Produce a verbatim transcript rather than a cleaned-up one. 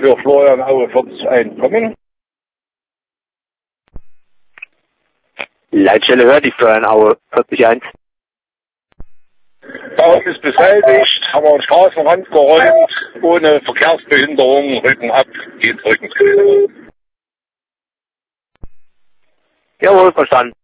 für Florian Aue vierzig eins kommen. Leitstelle hört die Florian Aue vierzig eins. Baum ist beseitigt, haben wir einen Straßenrand geräumt, ohne Verkehrsbehinderung, Rücken ab, geht's Rückensquelle. Jawohl, verstanden.